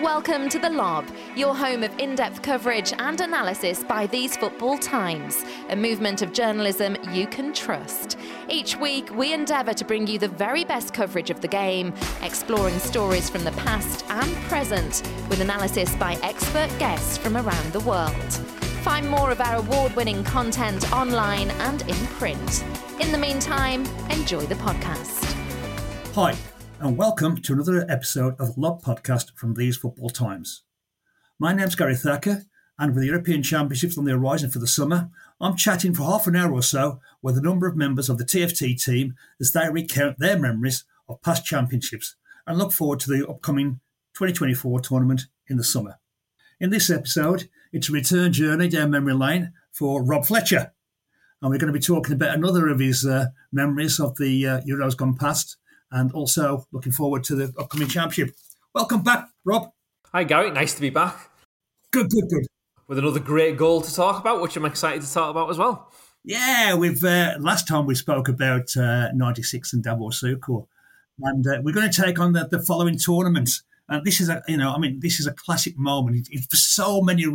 Welcome to The Lob, your home of in-depth coverage and analysis by These Football Times, a movement of journalism you can trust. Each week, we endeavour to bring you the very best coverage of the game, exploring stories from the past and present, with analysis by expert guests from around the world. Find more of our award-winning content online and in print. In the meantime, enjoy the podcast. Hi, and welcome to another episode of the Lob podcast from These Football Times. My name's Gary Thacker, and with the European Championships on the horizon for the summer, I'm chatting for half an hour or so with a number of members of the TFT team as they recount their memories of past championships and look forward to the upcoming 2024 tournament in the summer. In this episode, it's a return journey down memory lane for Rob Fletcher, and we're going to be talking about another of his memories of the Euros gone past, and also looking forward to the upcoming championship. Welcome back, Rob. Hi, Gary. Nice to be back. Good. With another great goal to talk about, which I'm excited to talk about as well. Yeah, we've last time we spoke about 96 and Davos Sucre, and we're going to take on the following tournaments. And this is this is a classic moment for so many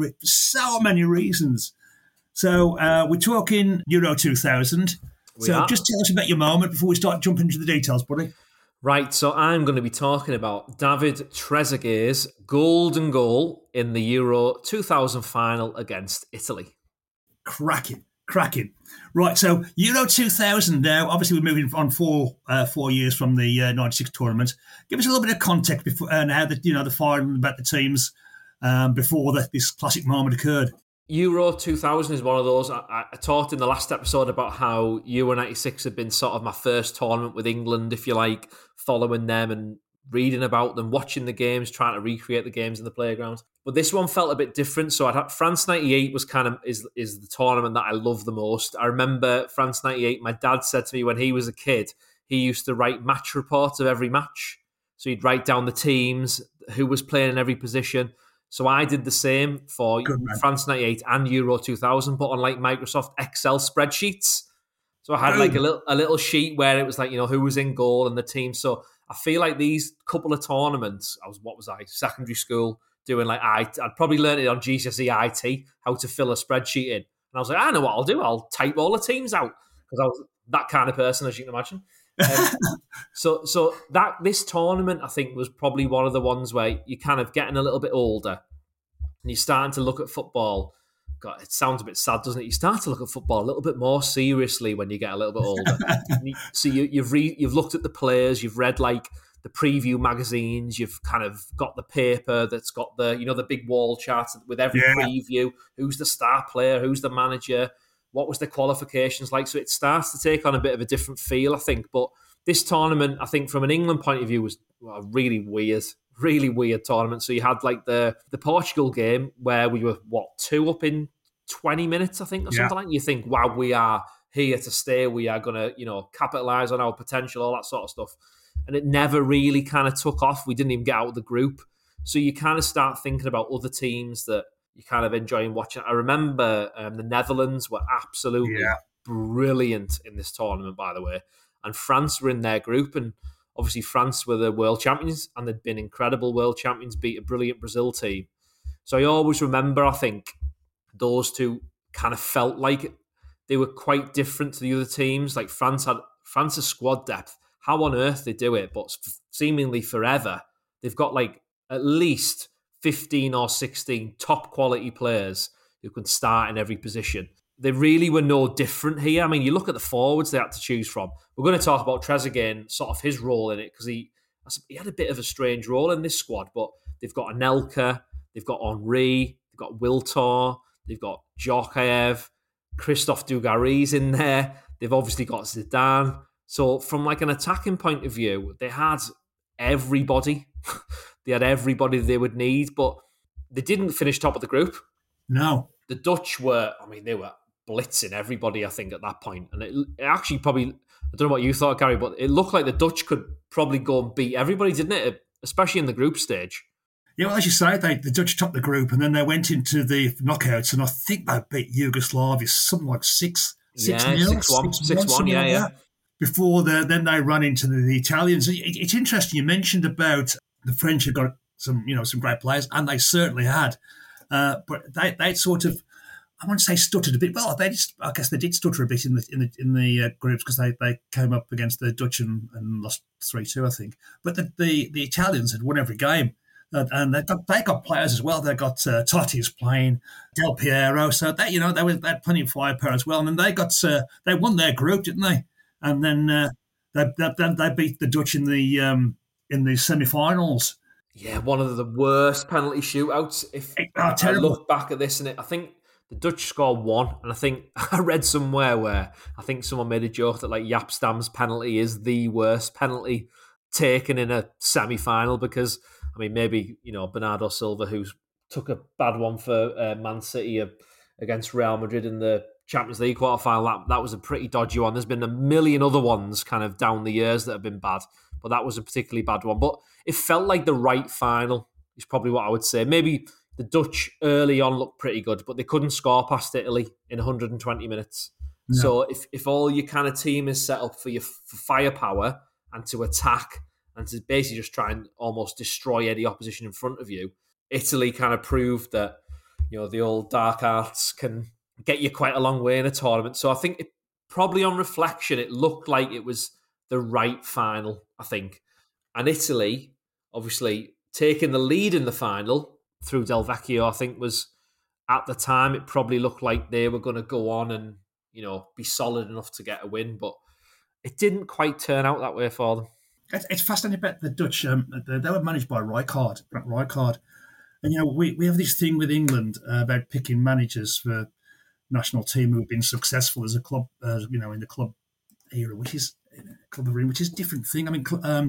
reasons. So we're talking Euro 2000. Just tell us about your moment before we start jumping into the details, buddy. Right, so I'm going to be talking about David Trezeguet's golden goal in the Euro 2000 final against Italy. Cracking. Right, so Euro 2000 now, obviously we're moving on 4 years from the 96 tournament. Give us a little bit of context before and how the final about the teams before this classic moment occurred. Euro 2000 is one of those. I talked in the last episode about how Euro 96 had been sort of my first tournament with England, if you like, following them and reading about them, watching the games, trying to recreate the games in the playgrounds. But this one felt a bit different. So France 98 was is the tournament that I love the most. I remember France 98, my dad said to me when he was a kid, he used to write match reports of every match. So he'd write down the teams, who was playing in every position. So I did the same for France 98 and Euro 2000, but on like Microsoft Excel spreadsheets. So I had like a little sheet where it was like, who was in goal and the team. So I feel like these couple of tournaments, secondary school, doing like I'd probably learned it on GCSE IT, how to fill a spreadsheet in. And I was like, I know what I'll do. I'll type all the teams out because I was that kind of person, as you can imagine. So this tournament, I think, was probably one of the ones where you're kind of getting a little bit older and you're starting to look at football. God, it sounds a bit sad, doesn't it? You start to look at football a little bit more seriously when you get a little bit older. So you've looked at the players, you've read like the preview magazines, you've kind of got the paper that's got the big wall charts with every preview. Who's the star player? Who's the manager? What was the qualifications like? So it starts to take on a bit of a different feel, I think. But this tournament, I think from an England point of view, was a really weird tournament. So you had like the Portugal game where we were, 2 up in 20 minutes, I think, or something like that. You think, wow, we are here to stay. We are going to, capitalise on our potential, all that sort of stuff. And it never really kind of took off. We didn't even get out of the group. So you kind of start thinking about other teams that you kind of enjoying watching. I remember the Netherlands were absolutely brilliant in this tournament, by the way. And France were in their group. And obviously France were the world champions and they'd been incredible world champions, beat a brilliant Brazil team. So I always remember, I think, those two kind of felt like they were quite different to the other teams. Like France's squad depth, how on earth they do it, but seemingly forever, they've got like at least 15 or 16 top quality players who can start in every position. They really were no different here. I mean, you look at the forwards they had to choose from. We're going to talk about Trezeguet and sort of his role in it because he had a bit of a strange role in this squad, but they've got Anelka, they've got Henry, they've got Wiltor, they've got Djorkaeff, Christophe Dugarry's in there. They've obviously got Zidane. So from like an attacking point of view, they had everybody. They had everybody they would need, but they didn't finish top of the group. No. The Dutch were, they were blitzing everybody, I think, at that point. And it actually probably, I don't know what you thought, Gary, but it looked like the Dutch could probably go and beat everybody, didn't it? Especially in the group stage. Yeah, well, as you say, the Dutch topped the group and then they went into the knockouts and I think they beat Yugoslavia something like 6-0. 6-1, yeah. Before then they run into the Italians. It's interesting, you mentioned about the French have got some great players, and they certainly had. But they sort of, I wouldn't say stuttered a bit. Well, I guess they did stutter a bit in the groups because they came up against the Dutch and lost 3-2, I think. But the Italians had won every game, and they got players as well. They got Totti's playing, Del Piero, so they had plenty of firepower as well. And then they won their group, didn't they? And then they beat the Dutch in the semi-finals. Yeah, one of the worst penalty shootouts. If I look back at this, and I think the Dutch scored one, and I think I read somewhere where I think someone made a joke that like Jaap Stam's penalty is the worst penalty taken in a semi-final because, I mean, maybe, Bernardo Silva, who took a bad one for Man City against Real Madrid in the Champions League quarter-final, that was a pretty dodgy one. There's been a million other ones kind of down the years that have been bad, but that was a particularly bad one. But it felt like the right final is probably what I would say. Maybe the Dutch early on looked pretty good, but they couldn't score past Italy in 120 minutes. No. So if all your kind of team is set up for firepower and to attack and to basically just try and almost destroy any opposition in front of you, Italy kind of proved that, the old dark arts can get you quite a long way in a tournament. So I think probably on reflection, it looked like it was the right final, I think. And Italy, obviously, taking the lead in the final through Del Vecchio, I think was, at the time, it probably looked like they were going to go on and, be solid enough to get a win. But it didn't quite turn out that way for them. It's fascinating about the Dutch. They were managed by Rijkaard. And, we have this thing with England about picking managers for national team who've been successful as a club, in the club era, which is a different thing. I mean,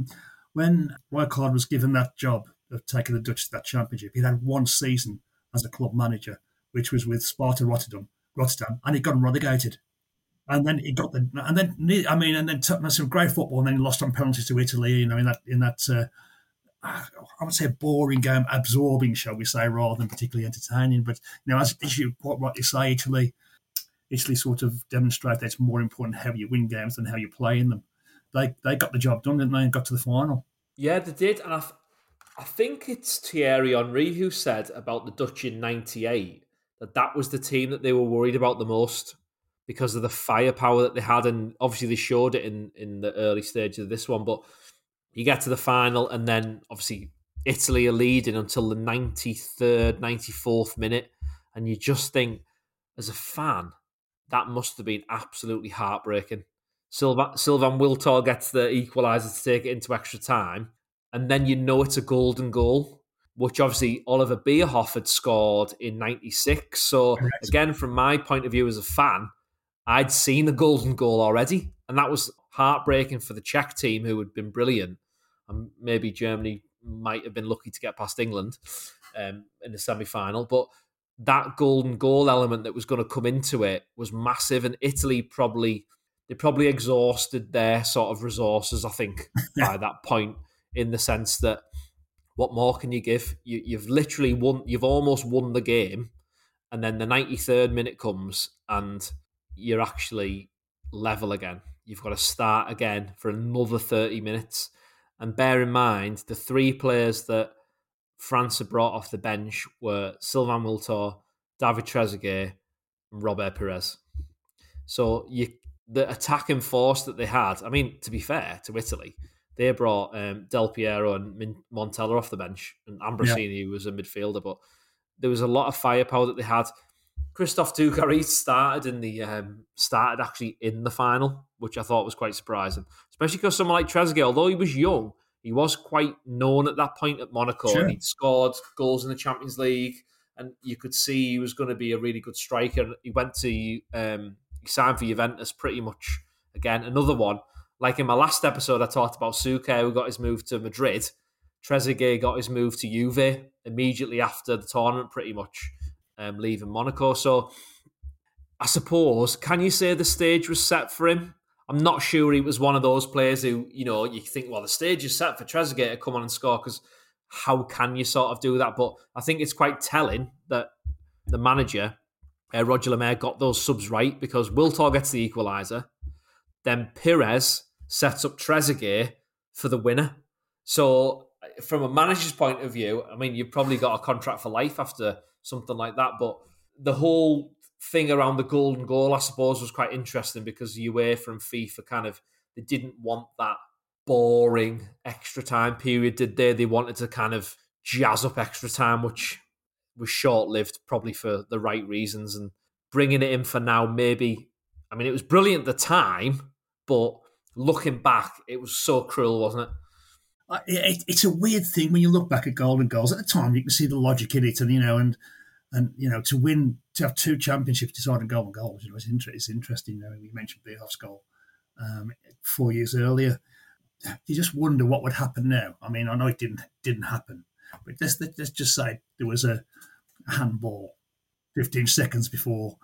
when Rijkaard was given that job of taking the Dutch to that championship, he had one season as a club manager, which was with Sparta Rotterdam, and he got them relegated. And then he got took some great football, and then he lost on penalties to Italy. In that I would say boring game, absorbing, shall we say, rather than particularly entertaining. But as you quite rightly say, Italy sort of demonstrate that it's more important how you win games than how you play in them. They got the job done, didn't they, and got to the final. Yeah, they did, and I think it's Thierry Henry who said about the Dutch in '98 that was the team that they were worried about the most because of the firepower that they had, and obviously they showed it in the early stages of this one. But you get to the final, and then obviously Italy are leading until the 93rd, 94th minute, and you just think, as a fan, that must have been absolutely heartbreaking. Sylvain Wiltord gets the equaliser to take it into extra time, and then it's a golden goal, which obviously Oliver Bierhoff had scored in '96. So correct. Again, from my point of view as a fan, I'd seen the golden goal already, and that was heartbreaking for the Czech team, who had been brilliant. And maybe Germany might have been lucky to get past England in the semi-final, but that golden goal element that was going to come into it was massive, and Italy probably exhausted their sort of resources, I think, by that point, in the sense that what more can you give? You've literally won, you've almost won the game, and then the 93rd minute comes and you're actually level again. You've got to start again for another 30 minutes. And bear in mind, the three players that France had brought off the bench were Sylvain Wiltord, David Trezeguet, and Robert Pires. So the attacking force that they had, I mean, to be fair to Italy, they brought Del Piero and Montella off the bench, and Ambrosini, who was a midfielder, but there was a lot of firepower that they had. Christophe Dugarry started actually in the final, which I thought was quite surprising, especially because someone like Trezeguet, although he was young, he was quite known at that point at Monaco. Sure. And he'd scored goals in the Champions League, and you could see he was going to be a really good striker. He went to he signed for Juventus pretty much again. Another one, like in my last episode, I talked about Souquet, who got his move to Madrid. Trezeguet got his move to Juve immediately after the tournament, pretty much. Leaving Monaco. So I suppose, can you say the stage was set for him? I'm not sure he was one of those players who, you think, well, the stage is set for Trezeguet to come on and score, because how can you sort of do that? But I think it's quite telling that the manager, Roger Lemaire, got those subs right, because Wiltord gets the equaliser, then Pires sets up Trezeguet for the winner. So from a manager's point of view, I mean, you've probably got a contract for life after something like that. But the whole thing around the golden goal, I suppose, was quite interesting because UEFA and FIFA kind of, they didn't want that boring extra time period, did they? They wanted to kind of jazz up extra time, which was short-lived, probably for the right reasons. And bringing it in for now, maybe, I mean, it was brilliant at the time, but looking back, it was so cruel, wasn't it? It's a weird thing when you look back at golden goals. At the time, you can see the logic in it, and to win, to have 2 championships deciding golden goals, it's interesting. You mentioned Bierhoff's goal 4 years earlier. You just wonder what would happen now. I mean, I know it didn't happen, but let's just say there was a handball 15 seconds before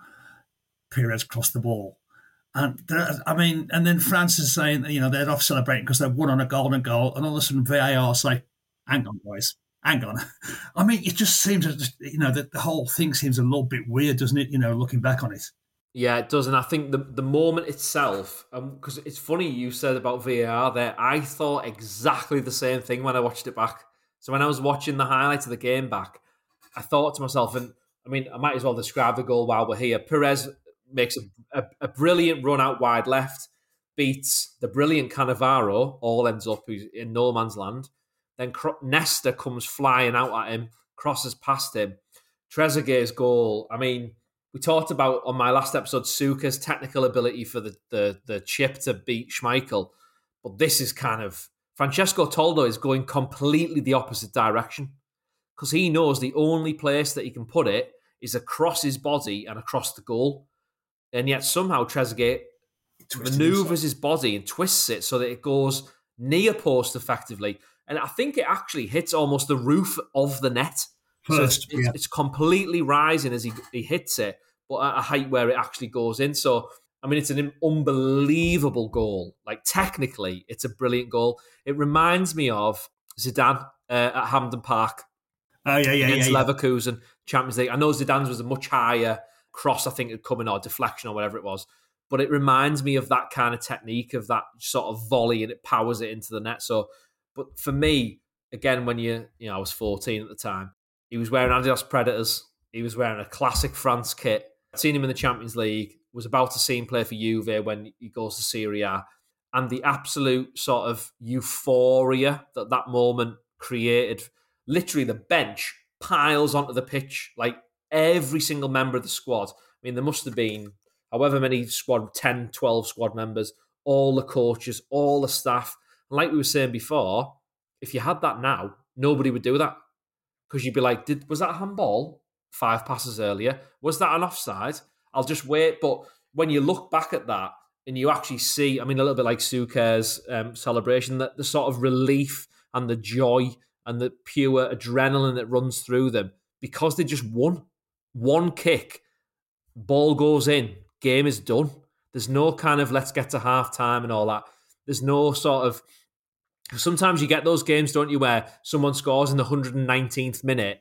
Perez crossed the ball. And and then France is saying, they're off celebrating because they've won on a golden goal, and all of a sudden VAR say, hang on, guys, hang on. I mean, it just seems, that the whole thing seems a little bit weird, doesn't it, looking back on it? Yeah, it does. And I think the moment itself, because it's funny you said about VAR there, I thought exactly the same thing when I watched it back. So when I was watching the highlights of the game back, I thought to myself, and I mean, I might as well describe the goal while we're here. Perez makes a brilliant run out wide left, beats the brilliant Cannavaro, all ends up in no man's land. Then Nesta comes flying out at him, crosses past him. Trezeguet's goal, I mean, we talked about on my last episode Suka's technical ability for the chip to beat Schmeichel, but this is kind of, Francesco Toldo is going completely the opposite direction because he knows the only place that he can put it is across his body and across the goal. And yet somehow Trezeguet manoeuvres his body and twists it so that it goes near post effectively. And I think it actually hits almost the roof of the net. First, so it's completely rising as he hits it, but at a height where it actually goes in. So, I mean, it's an unbelievable goal. Like, technically, it's a brilliant goal. It reminds me of Zidane at Hampden Park against Leverkusen, Champions League. I know Zidane's was a much higher cross, I think, had come in, or deflection or whatever it was. But it reminds me of that kind of technique, of that sort of volley, and it powers it into the net. So, but for me, again, when I was 14 at the time, he was wearing Adidas Predators. He was wearing a classic France kit. I'd seen him in the Champions League, was about to see him play for Juve when he goes to Serie A. And the absolute sort of euphoria that moment created, literally the bench piles onto the pitch, like every single member of the squad. I mean, there must have been however many 10, 12 squad members, all the coaches, all the staff. And like we were saying before, if you had that now, nobody would do that. Because you'd be like, was that a handball 5 passes earlier? Was that an offside? I'll just wait. But when you look back at that and you actually see, I mean, a little bit like Suka's celebration, that the sort of relief and the joy and the pure adrenaline that runs through them because they just won. One kick, ball goes in, game is done. There's no kind of let's get to half time and all that. There's no sort of, sometimes you get those games, don't you, where someone scores in the 119th minute,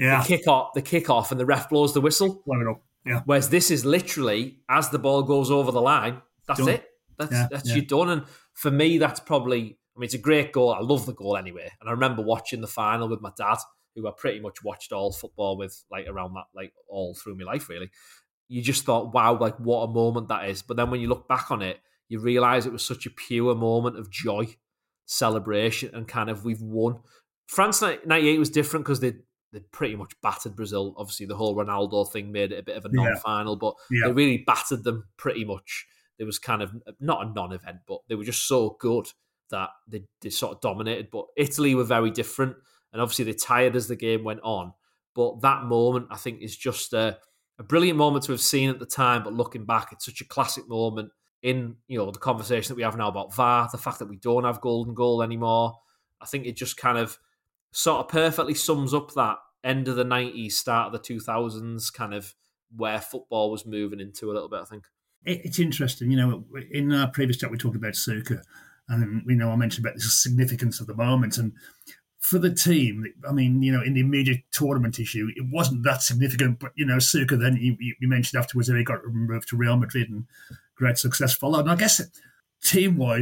the kick off, and the ref blows the whistle. Yeah. Whereas this is literally, as the ball goes over the line, that's done. It. That's you done. And for me, that's probably, I mean, it's a great goal. I love the goal anyway. And I remember watching the final with my dad, who I pretty much watched all football with, like around that, like all through my life, really. You just thought, wow, like what a moment that is. But then when you look back on it, you realise it was such a pure moment of joy, celebration, and kind of we've won. France 98 was different because they'd pretty much battered Brazil. Obviously, the whole Ronaldo thing made it a bit of a non-final, but they really battered them pretty much. There was kind of not a non-event, but they were just so good that they sort of dominated. But Italy were very different, and obviously they tired as the game went on. But that moment, I think, is just a brilliant moment to have seen at the time. But looking back, it's such a classic moment in, the conversation that we have now about VAR, the fact that we don't have golden goal anymore. I think it just kind of sort of perfectly sums up that end of the 90s, start of the 2000s, kind of where football was moving into a little bit, I think. It's interesting, in our previous chat we talked about Suka, and I mentioned about the significance of the moment, and for the team, I mean, in the immediate tournament issue, it wasn't that significant, but, Suka then, you mentioned afterwards that he got moved to Real Madrid and great success followed. And I guess team-wise,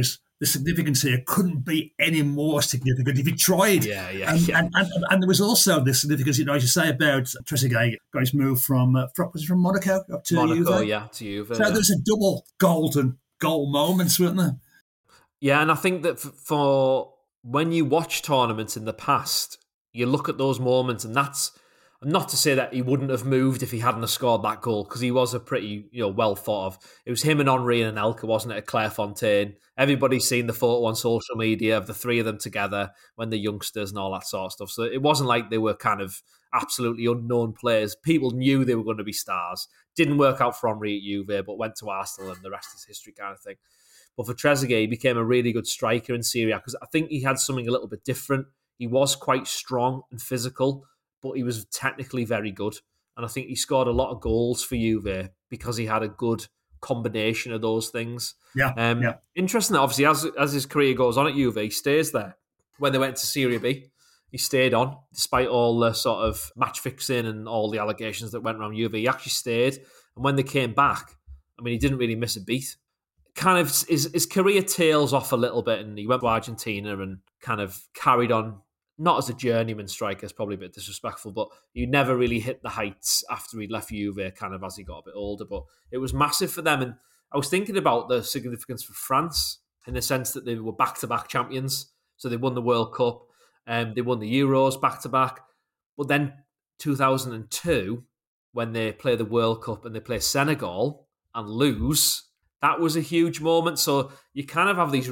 the significance here couldn't be any more significant if he tried. And there was also the significance, as you say, about Trezeguet got his move from Monaco up to Juve? To Juve. So there's a double golden goal moments, weren't there? Yeah, and I think that for when you watch tournaments in the past, you look at those moments, and that's not to say that he wouldn't have moved if he hadn't have scored that goal, because he was a pretty well thought of. It was him and Henry and Anelka, wasn't it, at Clairefontaine? Everybody's seen the photo on social media of the three of them together when they're youngsters and all that sort of stuff. So it wasn't like they were kind of absolutely unknown players. People knew they were going to be stars. Didn't work out for Henry at Juve, but went to Arsenal and the rest is history kind of thing. But for Trezeguet, he became a really good striker in Serie A because I think he had something a little bit different. He was quite strong and physical, but he was technically very good. And I think he scored a lot of goals for Juve because he had a good combination of those things. Interesting that obviously as his career goes on at Juve, he stays there. When they went to Serie B, he stayed on, despite all the sort of match fixing and all the allegations that went around Juve. He actually stayed. And when they came back, I mean, he didn't really miss a beat. Kind of his career tails off a little bit, and he went to Argentina and kind of carried on, not as a journeyman striker, it's probably a bit disrespectful, but he never really hit the heights after he'd left Juve kind of as he got a bit older. But it was massive for them. And I was thinking about the significance for France in the sense that they were back-to-back champions. So they won the World Cup, they won the Euros back-to-back. But then 2002, when they play the World Cup and they play Senegal and lose, that was a huge moment. So you kind of have these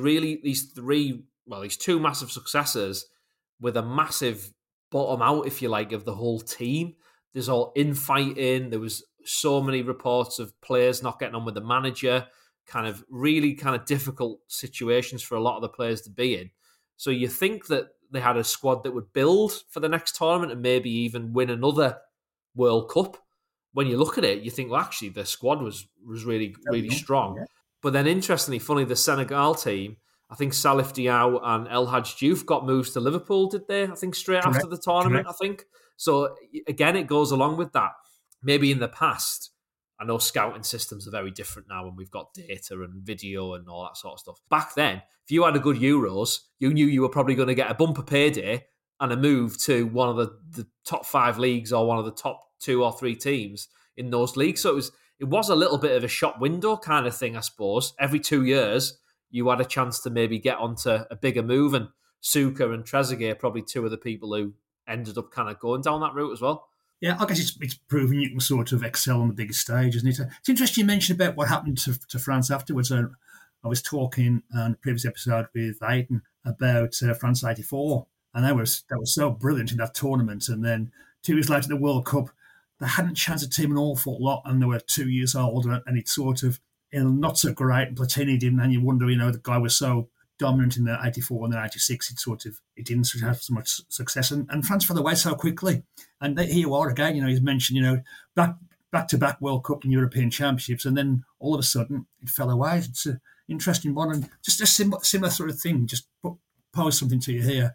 two massive successes with a massive bottom out, if you like, of the whole team. There's all infighting. There was so many reports of players not getting on with the manager, kind of really kind of difficult situations for a lot of the players to be in. So you think that they had a squad that would build for the next tournament and maybe even win another World Cup. When you look at it, you think, well, actually, the squad was really, really strong. Yeah. But then, interestingly, funny, the Senegal team, I think Salif Diao and El Hadj Diouf got moves to Liverpool, did they? I think straight after the tournament, I think. So, again, it goes along with that. Maybe in the past, I know scouting systems are very different now and we've got data and video and all that sort of stuff. Back then, if you had a good Euros, you knew you were probably going to get a bumper payday and a move to one of the top 5 leagues or one of the top 2 or 3 teams in those leagues. So it was a little bit of a shop window kind of thing, I suppose. Every 2 years, you had a chance to maybe get onto a bigger move, and Suker and Trezeguet are probably 2 of the people who ended up kind of going down that route as well. Yeah, I guess it's proven you can sort of excel on the biggest stage, isn't it? It's interesting you mentioned about what happened to France afterwards. I was talking on a previous episode with Aiden about France 84, and that was so brilliant in that tournament. And then 2 years later, the World Cup, they hadn't changed the team an awful lot, and they were 2 years older, and it's sort of not so great. And Platini didn't, and you wonder, the guy was so dominant in the 84 and the 96, it didn't sort of have so much success. And France fell away so quickly. And here you are again, he's mentioned, back-to-back World Cup and European Championships, and then all of a sudden it fell away. It's an interesting one, and just a similar sort of thing. Just pose something to you here.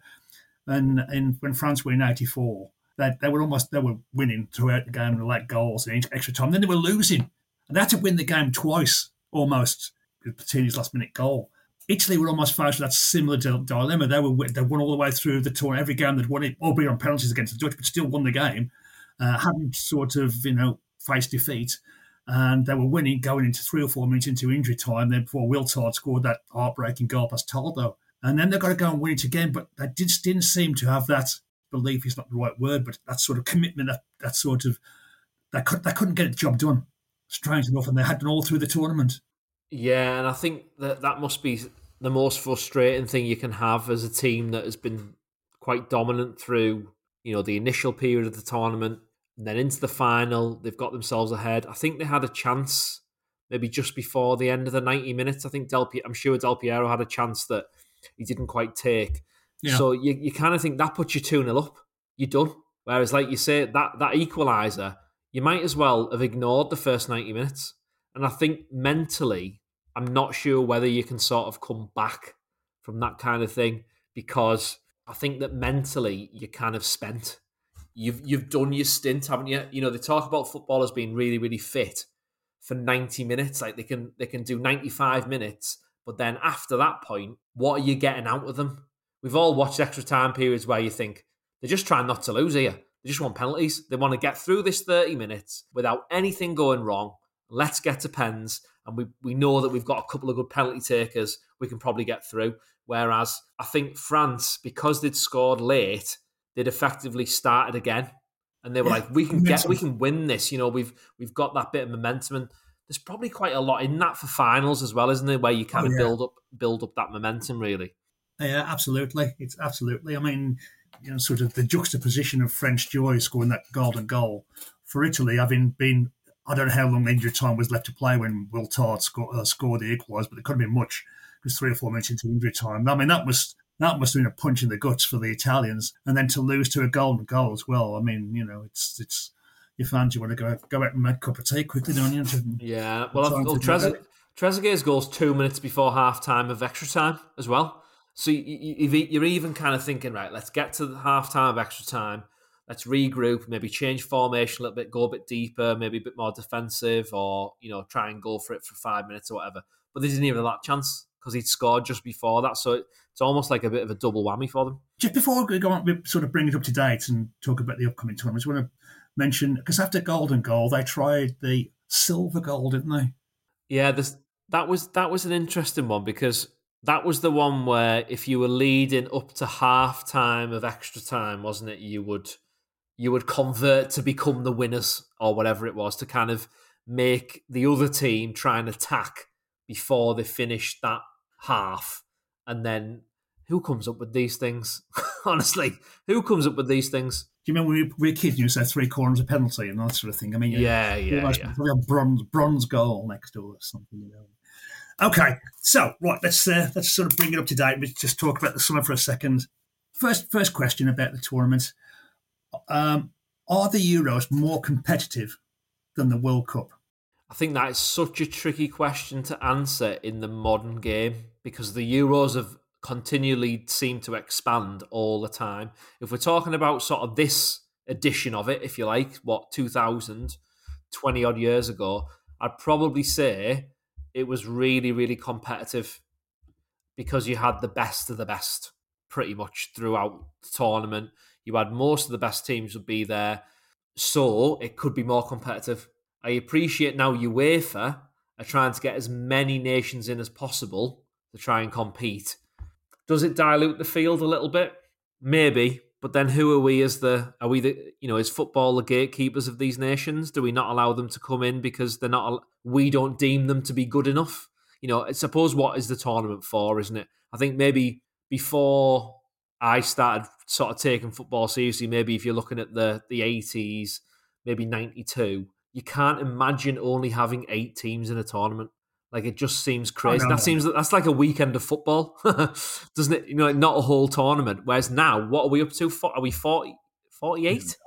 And when France were in 84, they were winning throughout the game and late goals and extra time. Then they were losing, and they had to win the game twice almost with Platini's last-minute goal. Italy were almost faced with that similar dilemma. They won all the way through the tournament. Every game they'd won it, albeit on penalties against the Dutch, but still won the game. Hadn't sort of, faced defeat. And they were winning, going into 3 or 4 minutes into injury time, then before Wiltord scored that heartbreaking goal past Toldo. And then they've got to go and win it again, but they just didn't seem to have that belief, is not the right word, but that sort of commitment, that sort of, they couldn't get the job done, strange enough, and they had done all through the tournament. Yeah, and I think that must be the most frustrating thing you can have as a team that has been quite dominant through, the initial period of the tournament, and then into the final, they've got themselves ahead. I think they had a chance maybe just before the end of the 90 minutes. I think I'm sure Del Piero had a chance that he didn't quite take. Yeah. So you kind of think that puts you 2-0 up. You're done. Whereas, like you say, that equaliser, you might as well have ignored the first 90 minutes. And I think mentally, I'm not sure whether you can sort of come back from that kind of thing, because I think that mentally you're kind of spent. You've done your stint, haven't you? They talk about footballers being really, really fit for 90 minutes. Like they can do 95 minutes, But then after that point, what are you getting out of them? We've all watched extra time periods where you think they're just trying not to lose here. They just want penalties. They want to get through this 30 minutes without anything going wrong. Let's get to pens. And we know that we've got a couple of good penalty takers we can probably get through. Whereas I think France, because they'd scored late, they'd effectively started again. And they were like, we can win this. You know, we've got that bit of momentum. And there's probably quite a lot in that for finals as well, isn't there? Where you kind of build up that momentum, really. Yeah, absolutely. It's absolutely. I mean, you know, sort of the juxtaposition of French joy scoring that golden goal for Italy, having been, I don't know how long injury time was left to play when Will Tard scored the equaliser, but it couldn't have been much because 3 or 4 minutes into injury time. I mean, that must have been a punch in the guts for the Italians, and then to lose to a golden goal as well. I mean, you know, it's your fans, you want to go out and make a cup of tea quickly, don't you? Yeah, well, Trezeguet's goal's 2 minutes before half time of extra time as well. So you're even kind of thinking, right, let's get to the half time of extra time. Let's regroup, maybe change formation a little bit, go a bit deeper, maybe a bit more defensive, or, you know, try and go for it for 5 minutes or whatever. But they didn't even have that chance because he'd scored just before that. So it's almost like a bit of a double whammy for them. Just before we go on, we sort of bring it up to date and talk about the upcoming tournaments, I want to mention, because after golden goal, they tried the silver goal, didn't they? Yeah, that was an interesting one, because that was the one where if you were leading up to half time of extra time, wasn't it? You would convert to become the winners or whatever it was, to kind of make the other team try and attack before they finished that half. And then who comes up with these things? Honestly, who comes up with these things? Do you remember when we were kids, you said 3 corners a penalty and that sort of thing? I mean, probably a bronze goal next door or something, you know. Okay, so right, let's sort of bring it up to date. Let's just talk about the summer for a second. First question about the tournament: are the Euros more competitive than the World Cup? I think that is such a tricky question to answer in the modern game, because the Euros have continually seemed to expand all the time. If we're talking about sort of this edition of it, if you like, 2000, 20 odd years ago, I'd probably say it was really, really competitive, because you had the best of the best pretty much throughout the tournament. You had most of the best teams would be there, so it could be more competitive. I appreciate now UEFA are trying to get as many nations in as possible to try and compete. Does it dilute the field a little bit? Maybe, but then who are we is football the gatekeepers of these nations? Do we not allow them to come in because we don't deem them to be good enough? You know, I suppose what is the tournament for, isn't it? I think maybe before I started sort of taking football seriously, maybe if you're looking at the 80s, maybe 92, you can't imagine only having 8 teams in a tournament. Like, it just seems crazy. That's like a weekend of football, doesn't it? You know, like not a whole tournament. Whereas now, what are we up to? Are we 48?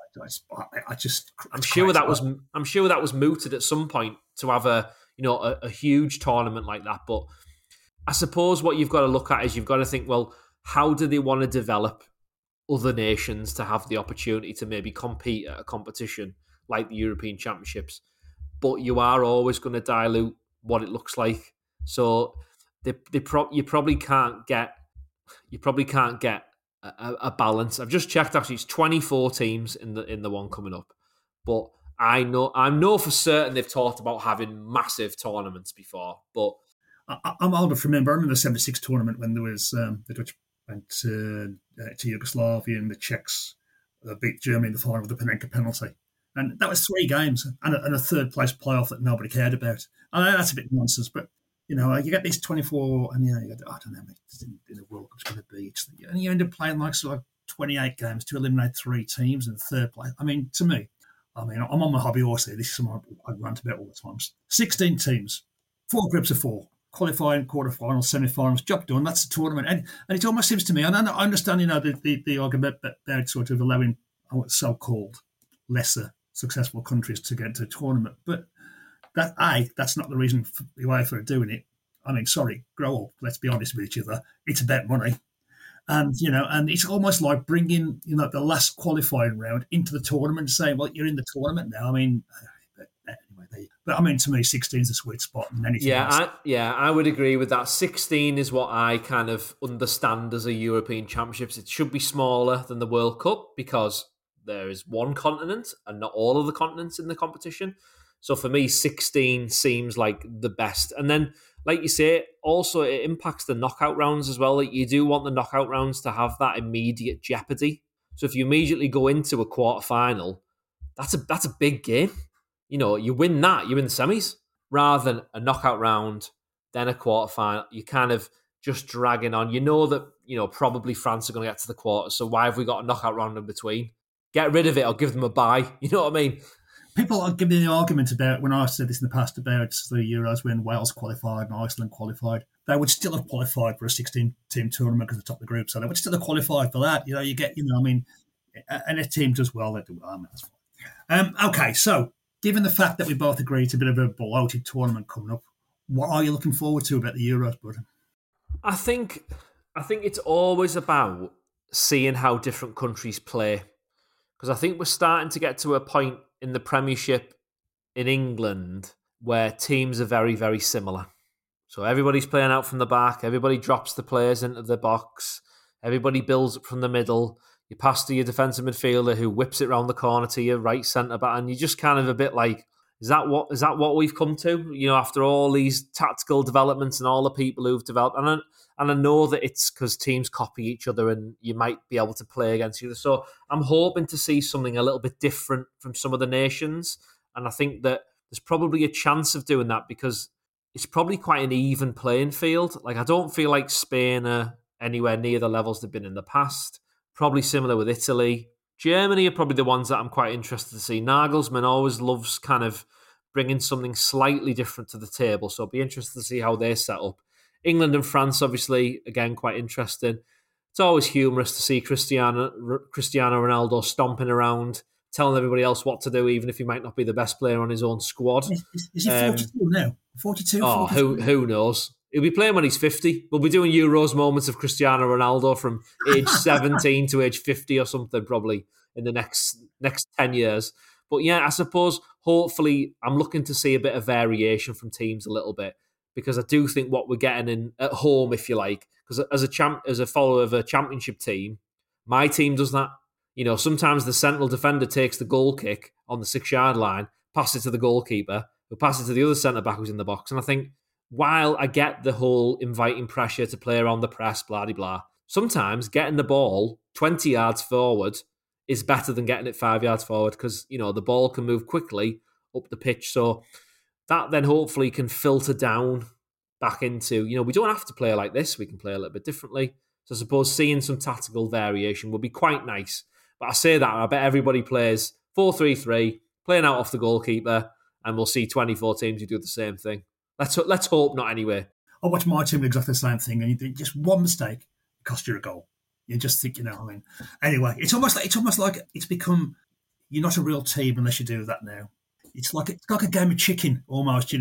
I'm sure that was mooted at some point to have a huge tournament like that. But I suppose what you've got to look at is you've got to think, well, how do they want to develop other nations to have the opportunity to maybe compete at a competition like the European Championships? But you are always going to dilute what it looks like. So you probably can't get a balance. I've just checked, actually it's 24 teams in the one coming up. But I know for certain they've talked about having massive tournaments before. But I'm old enough to remember. I remember the 76 tournament when there was the Dutch went to Yugoslavia and the Czechs beat Germany in the final with the Panenka penalty. And that was 3 games and a third place playoff that nobody cared about. I know that's a bit nonsense, but you know, you get these 24, and you know, I don't know how many in the World Cup's going to be. And you end up playing like sort of 28 games to eliminate 3 teams in the third place. I mean, to me, I'm on my hobby horse here. This is something I rant about all the time. 16 teams, 4 groups of 4, qualifying, quarterfinals, semi-finals, job done. That's the tournament, and it almost seems to me. And I understand, you know, the argument about sort of allowing so-called lesser successful countries to get into a tournament, but that's not the reason for UEFA are doing it. I mean, sorry, grow up. Let's be honest with each other. It's about money, and you know, and it's almost like bringing, you know, the last qualifying round into the tournament, saying, "Well, you're in the tournament now." I mean, anyway, But I mean, to me, 16 is a sweet spot and anything else. I would agree with that. 16 is what I kind of understand as a European Championships. It should be smaller than the World Cup because there is one continent and not all of the continents in the competition. So for me, 16 seems like the best. And then, like you say, also it impacts the knockout rounds as well. Like you do want the knockout rounds to have that immediate jeopardy. So if you immediately go into a quarter-final, that's a big game. You know, you win that, you win the semis, rather than a knockout round, then a quarter-final. You're kind of just dragging on. You know that, probably France are going to get to the quarters, so why have we got a knockout round in between? Get rid of it or give them a bye. You know what I mean? People are giving the argument about, when I said this in the past, about the Euros when Wales qualified and Iceland qualified, they would still have qualified for a 16-team tournament because they top the group, so they would still have qualified for that. You get, and a team does well, they do well. I mean, that's fine. Okay, so given the fact that we both agree it's a bit of a bloated tournament coming up, what are you looking forward to about the Euros, bud? I think it's always about seeing how different countries play, because I think we're starting to get to a point in the Premiership in England where teams are very, very similar. So everybody's playing out from the back, everybody drops the players into the box, everybody builds up from the middle, you pass to your defensive midfielder who whips it round the corner to your right centre-back, and you're just kind of a bit like, is that what we've come to? After all these tactical developments and all the people who've developed, and I know that it's because teams copy each other and you might be able to play against each other. So I'm hoping to see something a little bit different from some of the nations, and I think that there's probably a chance of doing that because it's probably quite an even playing field. Like I don't feel like Spain are anywhere near the levels they've been in the past. Probably similar with Italy. Germany are probably the ones that I'm quite interested to see. Nagelsmann always loves kind of bringing something slightly different to the table, so I'll be interested to see how they're set up. England and France, obviously, again, quite interesting. It's always humorous to see Cristiano Ronaldo stomping around, telling everybody else what to do, even if he might not be the best player on his own squad. Is he 42 now? 42? Oh, 42? who knows? He'll be playing when he's 50. We'll be doing Euros moments of Cristiano Ronaldo from age 17 to age 50 or something, probably in the next 10 years. But yeah, I suppose, hopefully, I'm looking to see a bit of variation from teams a little bit, because I do think what we're getting in at home, if you like, because as a follower of a championship team, my team does that. Sometimes the central defender takes the goal kick on the 6-yard line, passes it to the goalkeeper, who passes it to the other centre-back who's in the box. And I think, while I get the whole inviting pressure to play around the press, blah-de-blah, sometimes getting the ball 20 yards forward is better than getting it 5 yards forward, because, the ball can move quickly up the pitch. So that then hopefully can filter down back into, we don't have to play like this. We can play a little bit differently. So I suppose seeing some tactical variation would be quite nice. But I say that, I bet everybody plays 4-3-3, playing out off the goalkeeper, and we'll see 24 teams who do the same thing. Let's hope not anyway. I watch my team do exactly the same thing, and you think just one mistake cost you a goal. You just think, Anyway, it's almost like it's become, you're not a real team unless you do that now. It's like a game of chicken almost,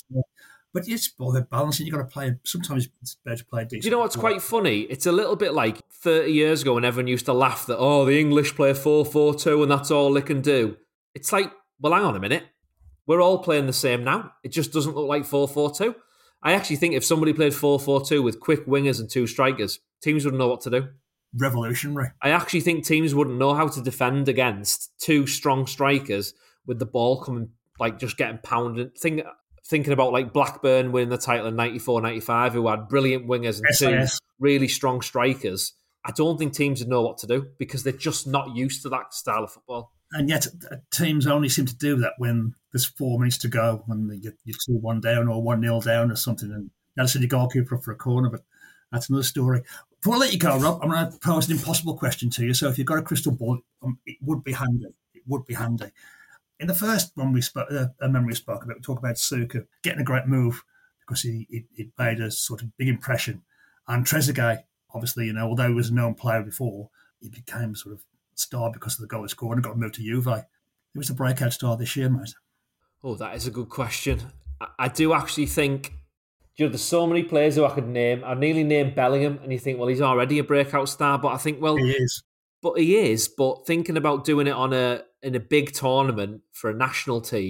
but it's all about balancing. You've got to play. Sometimes it's better to play decent. You know what's quite funny? It's a little bit like 30 years ago when everyone used to laugh that, the English play 4-4-2 and that's all they can do. It's like, well, hang on a minute. We're all playing the same now. It just doesn't look like 4-4-2. I actually think if somebody played 4-4-2 with quick wingers and 2 strikers, teams wouldn't know what to do. Revolutionary. I actually think teams wouldn't know how to defend against 2 strong strikers with the ball coming, like just getting pounded. Thinking about like Blackburn winning the title in 94-95, who had brilliant wingers and SAS. 2 really strong strikers. I don't think teams would know what to do because they're just not used to that style of football. And yet teams only seem to do that when there's 4 minutes to go, when you're 2-1 down or 1-0 down or something, and that's send your goalkeeper up for a corner, but that's another story. Before I let you go, Rob, I'm going to pose an impossible question to you. So if you've got a crystal ball, it would be handy. It would be handy. In the first one we spoke, a memory we spoke about, we talked about Suka getting a great move because he made a sort of big impression. And Trezeguet, obviously, although he was a known player before, he became sort of star because of the goal he scored and got moved to Juve. He was the breakout star this year, mate. Oh, that is a good question. I do actually think, there's so many players who I could name. I nearly named Bellingham, and you think, well, he's already a breakout star, but I think, well, he is. But thinking about doing it in a big tournament for a national team,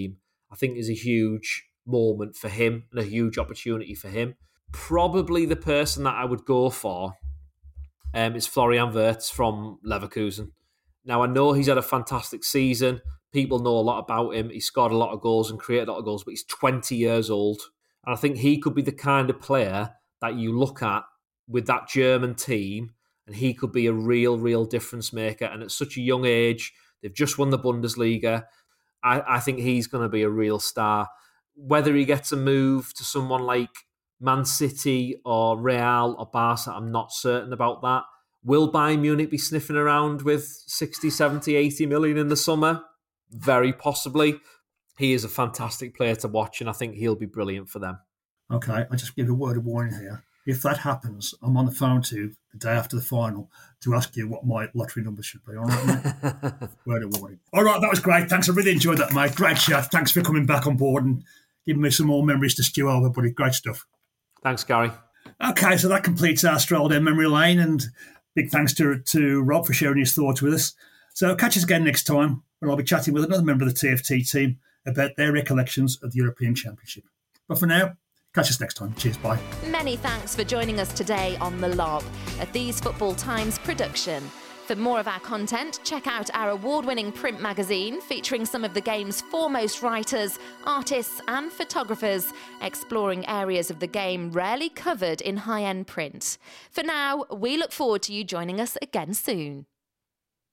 I think is a huge moment for him and a huge opportunity for him. Probably the person that I would go for is Florian Wirtz from Leverkusen. Now, I know he's had a fantastic season. People know a lot about him. He scored a lot of goals and created a lot of goals, but he's 20 years old. And I think he could be the kind of player that you look at with that German team, and he could be a real difference maker. And at such a young age, they've just won the Bundesliga. I think he's going to be a real star. Whether he gets a move to someone like Man City or Real or Barca, I'm not certain about that. Will Bayern Munich be sniffing around with 60, 70, 80 million in the summer? Very possibly. He is a fantastic player to watch, and I think he'll be brilliant for them. Okay, I'll just give a word of warning here. If that happens, I'm on the phone to you the day after the final to ask you what my lottery number should be. All right, mate? Word of warning. All right, that was great. Thanks. I really enjoyed that, mate. Great chat. Thanks for coming back on board and giving me some more memories to stew over, buddy. Great stuff. Thanks, Gary. Okay, so that completes our stroll down memory lane, and big thanks to Rob for sharing his thoughts with us. So catch us again next time when I'll be chatting with another member of the TFT team about their recollections of the European Championship. But for now, catch us next time. Cheers, bye. Many thanks for joining us today on The Lob, a These Football Times production. For more of our content, check out our award-winning print magazine featuring some of the game's foremost writers, artists and photographers, exploring areas of the game rarely covered in high-end print. For now, we look forward to you joining us again soon.